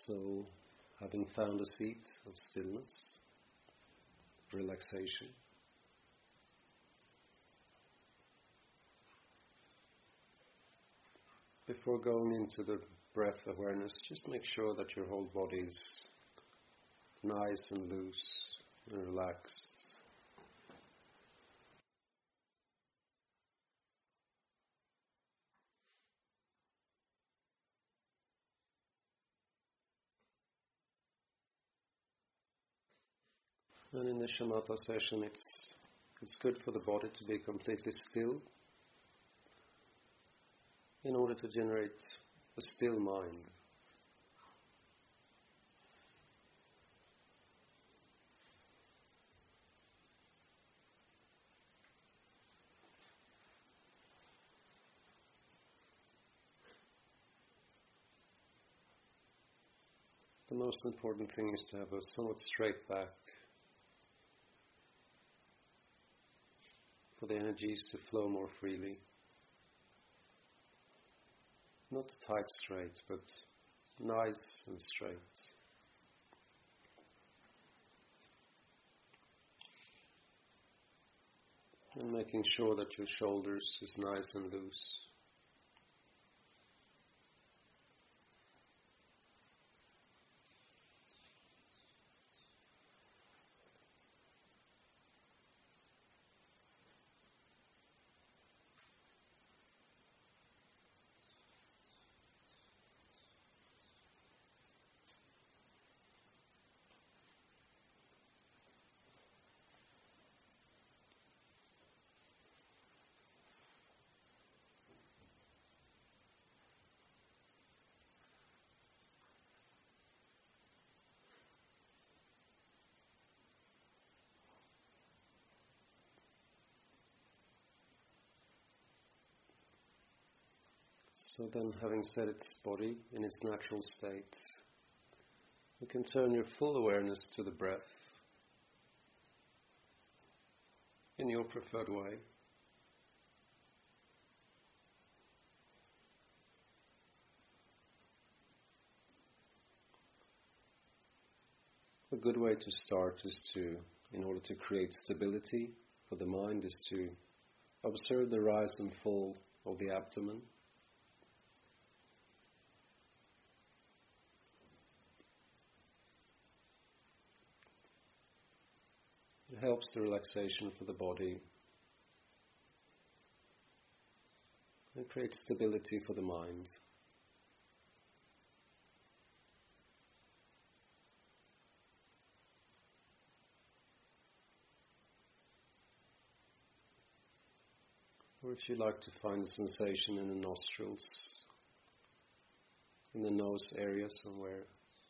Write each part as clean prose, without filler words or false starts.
So, having found a seat of stillness, relaxation, before going into the breath awareness, just make sure that your whole body is nice and loose and relaxed. And in the shamatha session, it's good for the body to be completely still in order to generate a still mind. The most important thing is to have a somewhat straight back, for the energies to flow more freely. Not tight straight, but nice and straight. And making sure that your shoulders is nice and loose. So then, having set its body in its natural state, you can turn your full awareness to the breath in your preferred way. A good way to start is in order to create stability for the mind, is to observe the rise and fall of the abdomen. It helps the relaxation for the body and creates stability for the mind. Or if you like to find a sensation in the nostrils, in the nose area somewhere.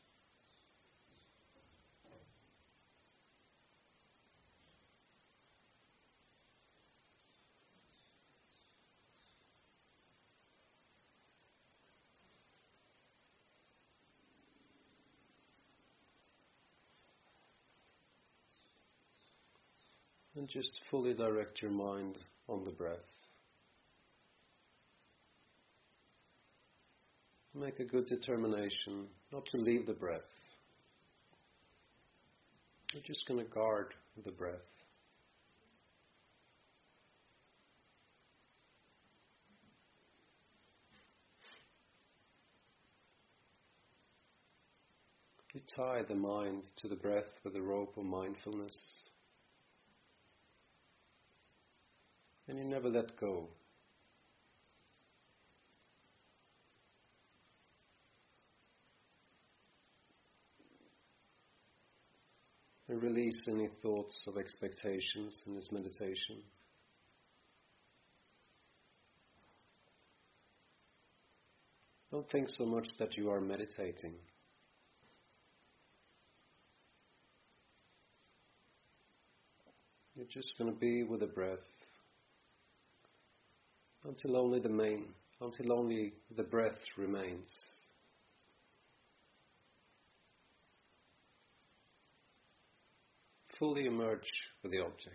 And just fully direct your mind on the breath. Make a good determination not to leave the breath. You're just going to guard the breath. You tie the mind to the breath with a rope of mindfulness. And you never let go. And release any thoughts of expectations in this meditation. Don't think so much that you are meditating. You're just going to be with the breath until only the breath remains. Fully emerge with the object.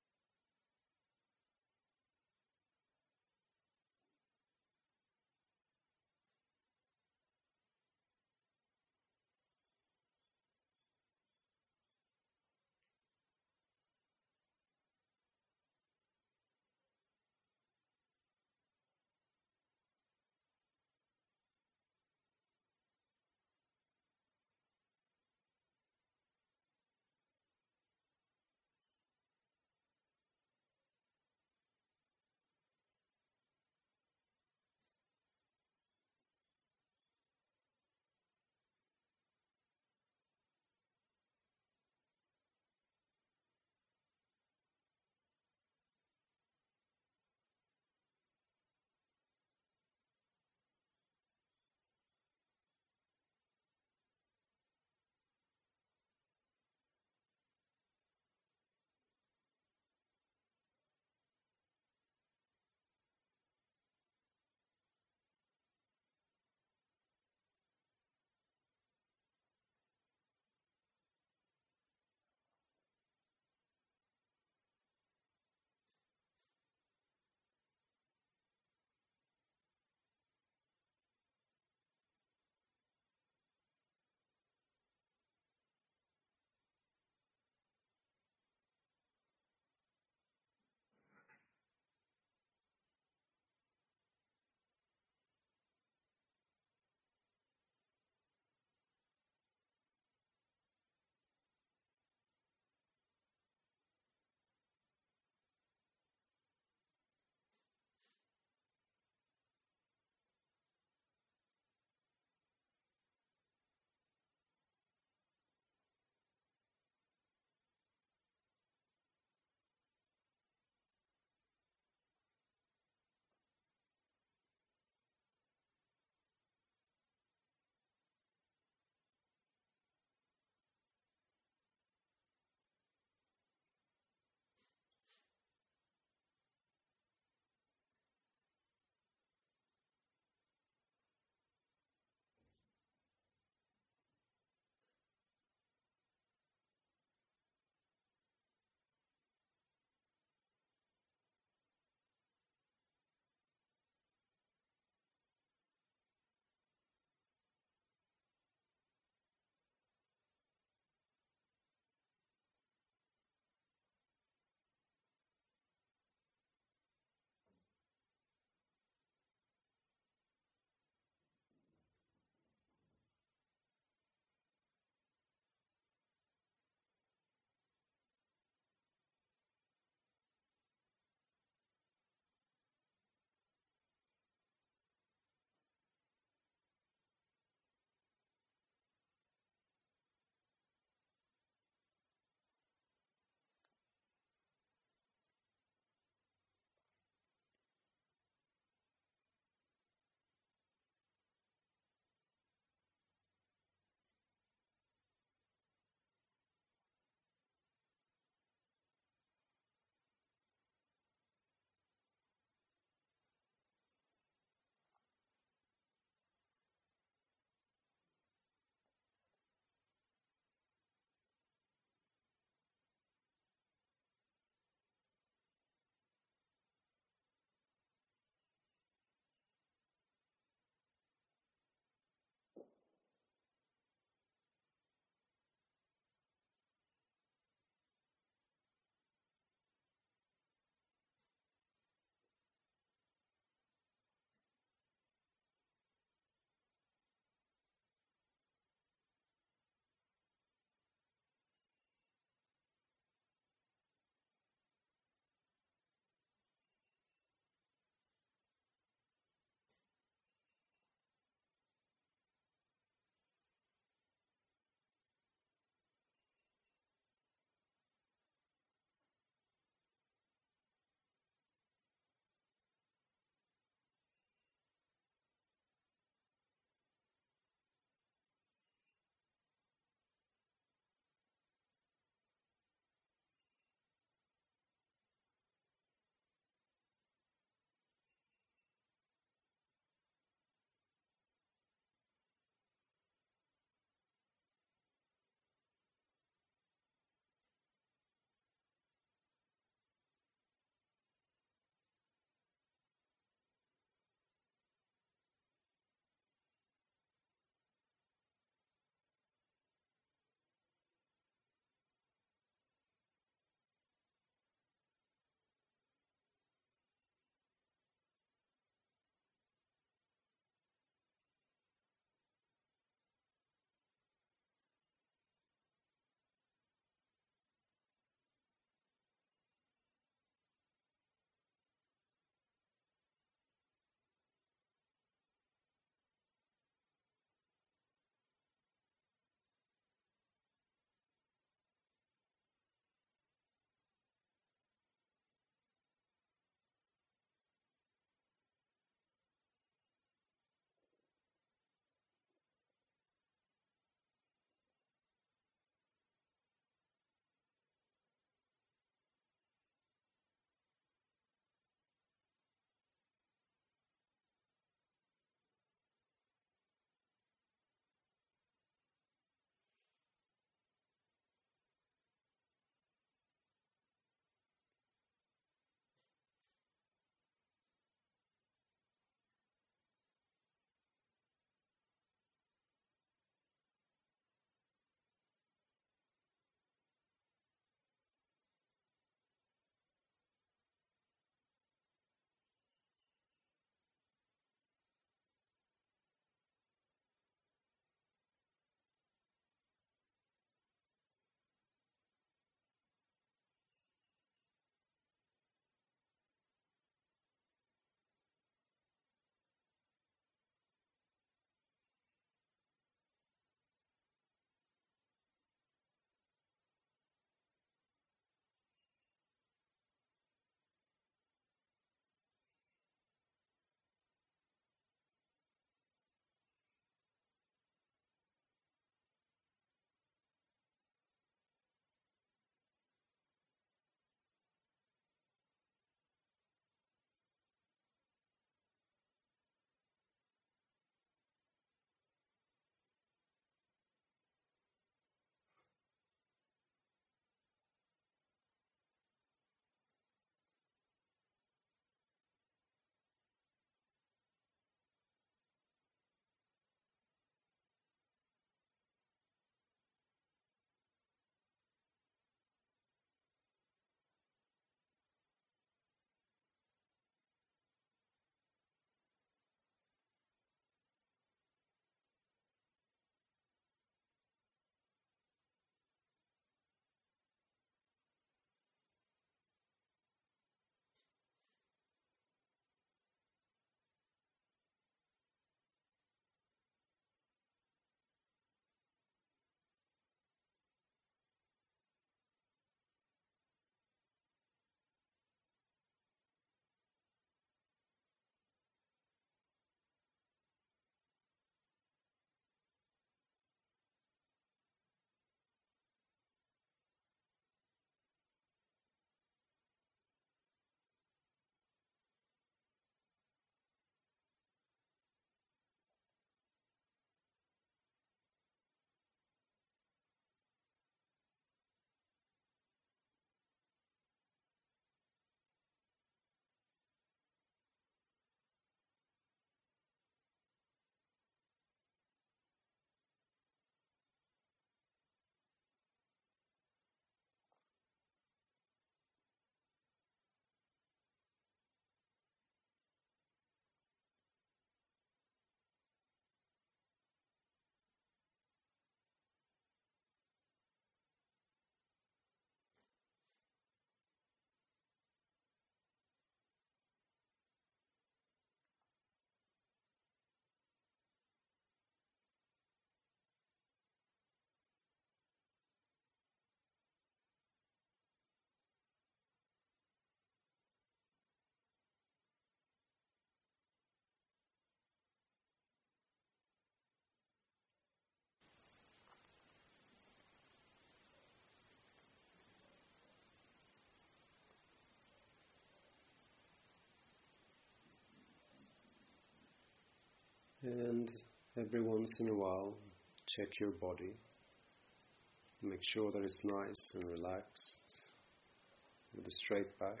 And every once in a while, check your body. Make sure that it's nice and relaxed, with a straight back.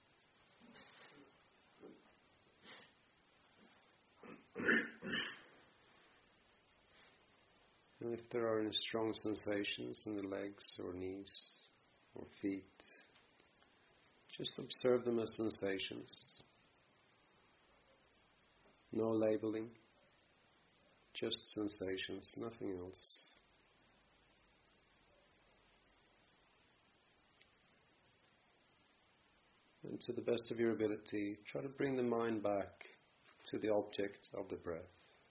And if there are any strong sensations in the legs or knees or feet, just observe them as sensations. No labeling, just sensations, nothing else. And to the best of your ability, try to bring the mind back to the object of the breath.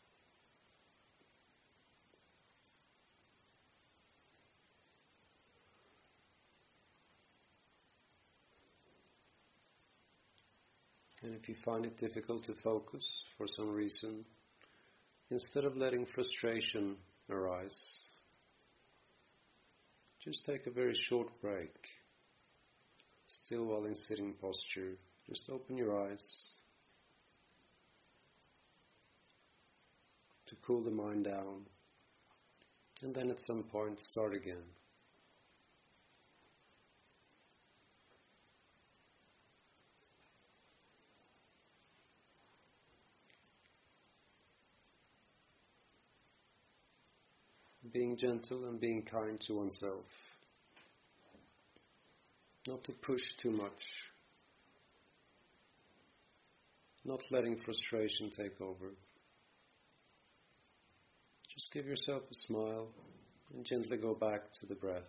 And if you find it difficult to focus for some reason, instead of letting frustration arise, just take a very short break. Still while in sitting posture, just open your eyes to cool the mind down, and then at some point start again. Being gentle and being kind to oneself. Not to push too much. Not letting frustration take over. Just give yourself a smile and gently go back to the breath.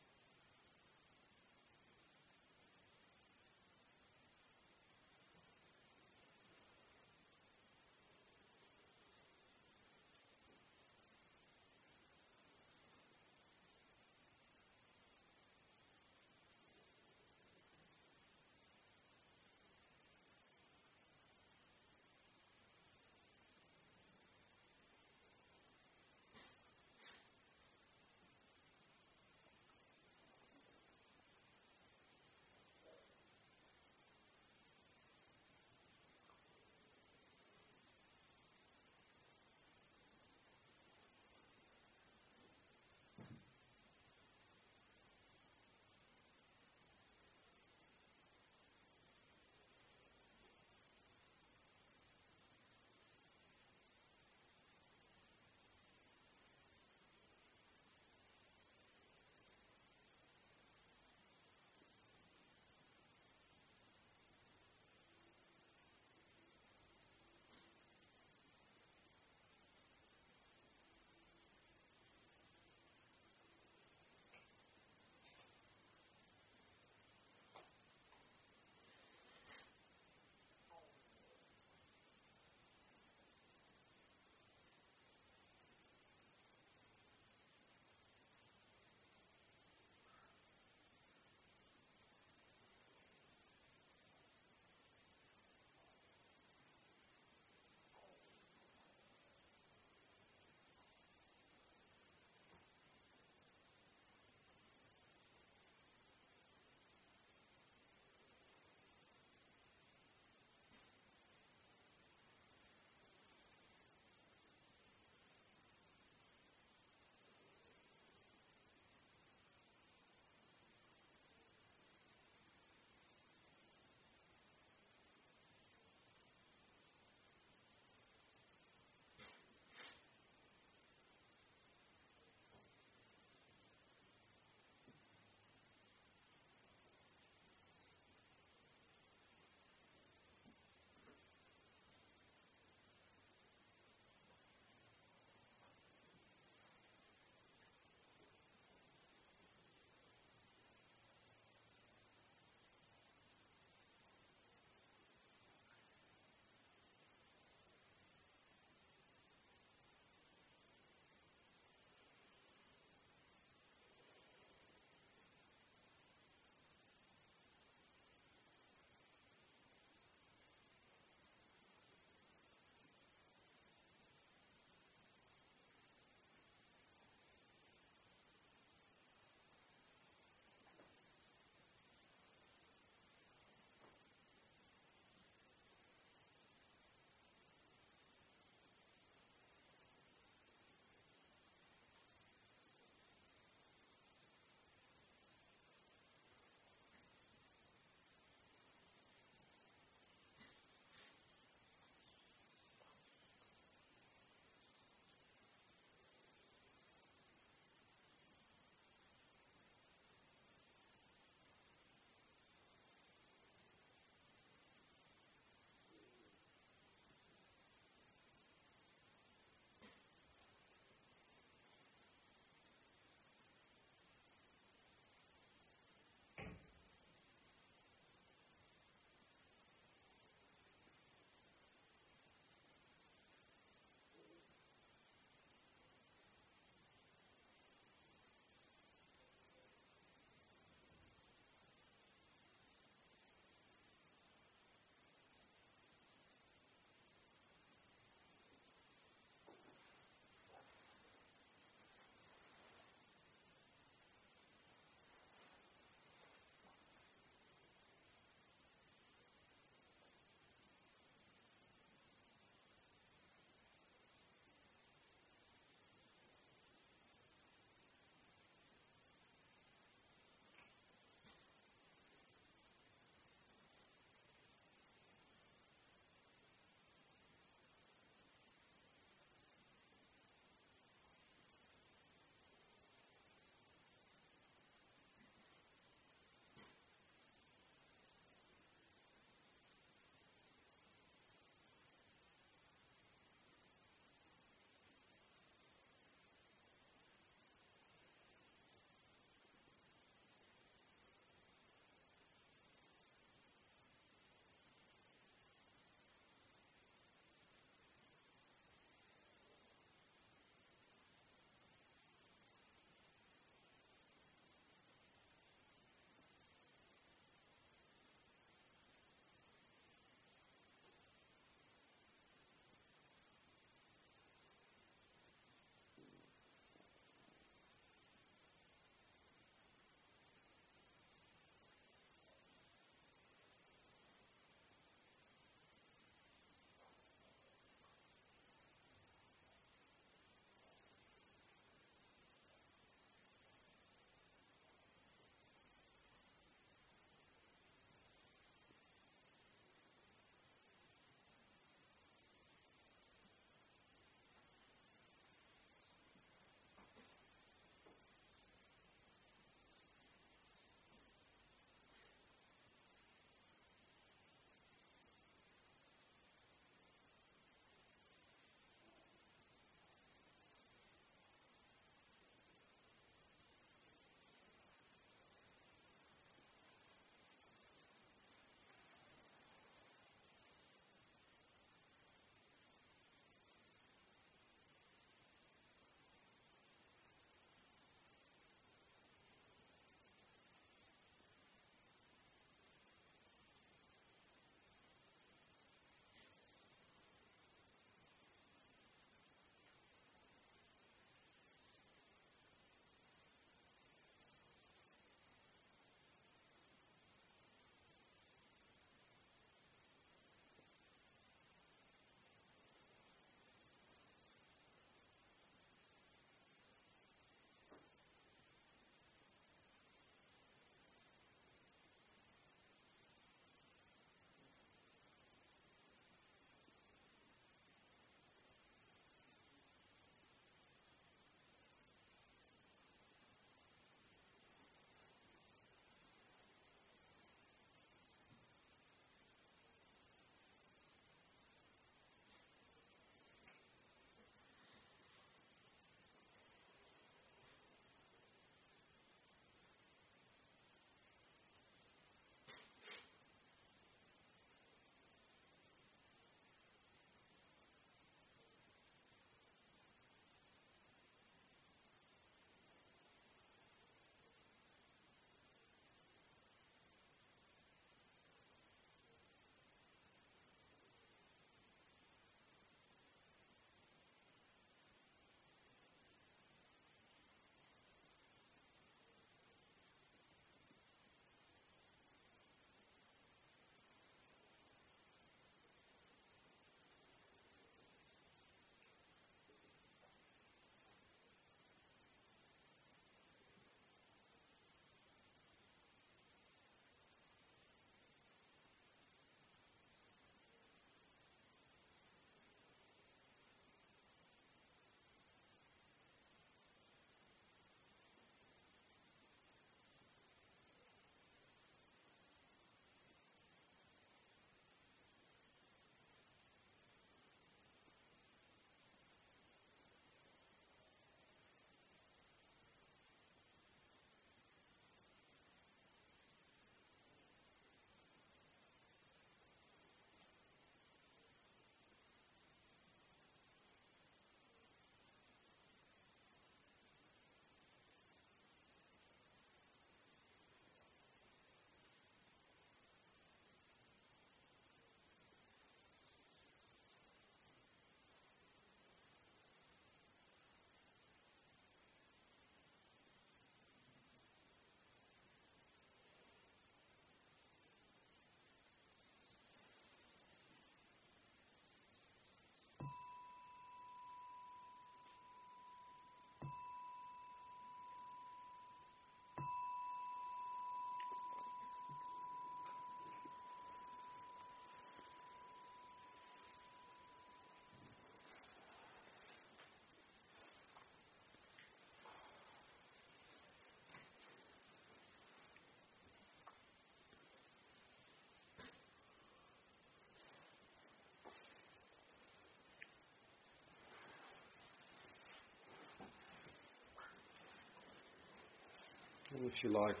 And if you like,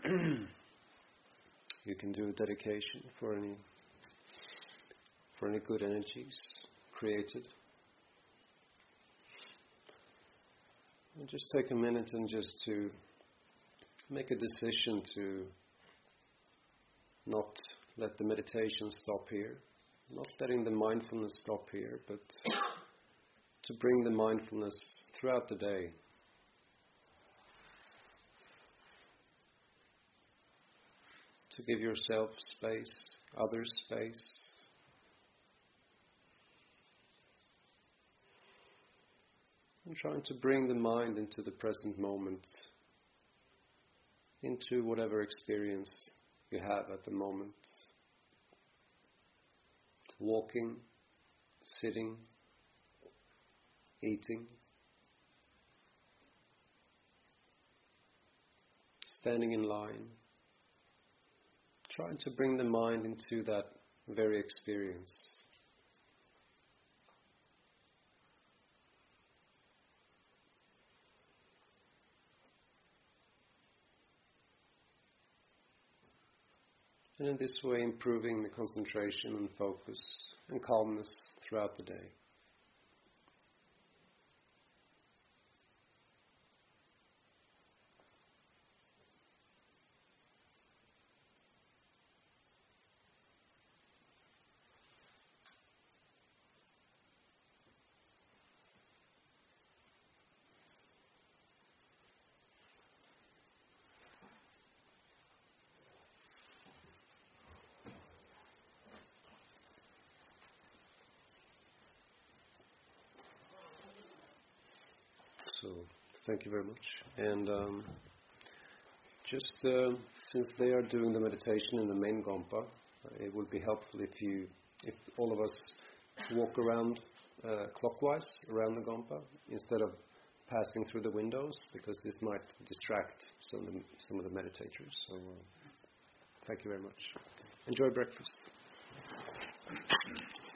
you can do a dedication for any good energies created. And just take a minute and just to make a decision to not let the meditation stop here, not letting the mindfulness stop here, but to bring the mindfulness throughout the day. To give yourself space, others space. And trying to bring the mind into the present moment, into whatever experience you have at the moment. Walking, sitting, eating, standing in line. Trying to bring the mind into that very experience. And in this way improving the concentration and focus and calmness throughout the day. So, thank you very much. And since they are doing the meditation in the main Gompa, it would be helpful if all of us walk around clockwise around the Gompa instead of passing through the windows, because this might distract some of the meditators. So, thank you very much. Enjoy breakfast.